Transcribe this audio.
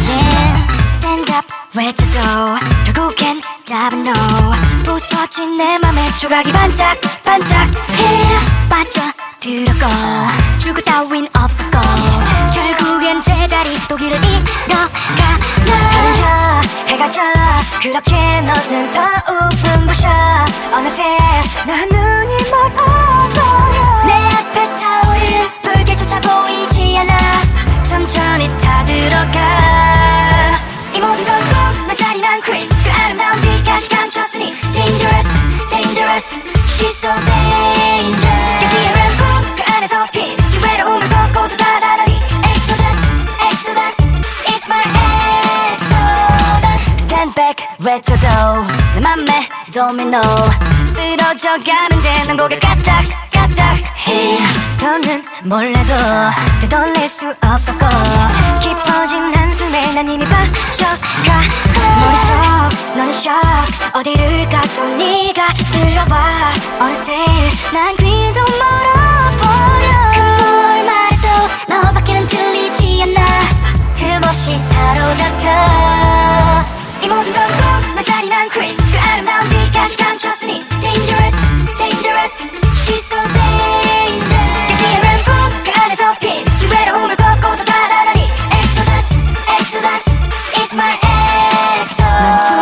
Stand up 외쳐도 결국엔 답은 no. 부서진 내 맘에 조각이 반짝반짝해. 빠져들었고 출구 따윈 없었고 결국엔 제자리 또 길을 잃어가. 다른 저 해가 져 그렇게 너는 더욱 눈부셔. 어느새 나 눈이 멀어버려. 내 앞에 타오르는 불길조차 보이지 않아. 천천히 타들어가. 이 모든 건 꿈, 너 잔인한 queen. 그 아름다운 빛까지 감췄으니 Dangerous, dangerous, she's so dangerous. 깨지는 꿈, 그 안에서 핀. 이 외로움을 걷고서 달아나니 Exodus, exodus, it's my exodus. Stand back 외쳐도 내 맘에 도미노. 쓰러져가는데 난 고개 까딱까딱해. 더는 몰라도 되돌릴 수 없었고 깊어진 한숨에 난 이미 빠져가. 머릿속 너는 shock. 어디를 가도 네가 들려와. 어느새 난 귀도 멀어버려. 그 뭘 말해도 너밖에는 들리지 않아. 틈없이 사로잡혀. 이 모든 건 꿈, 너 잔인한 queen. 그 아름다운 빛까지 감췄으니 Dangerous, dangerous, she's so dangerous. 깨지는 꿈, 그 안에서 핀. 이 외로움을 걷고서 달아나니 Exodus, exodus, it's my exodus.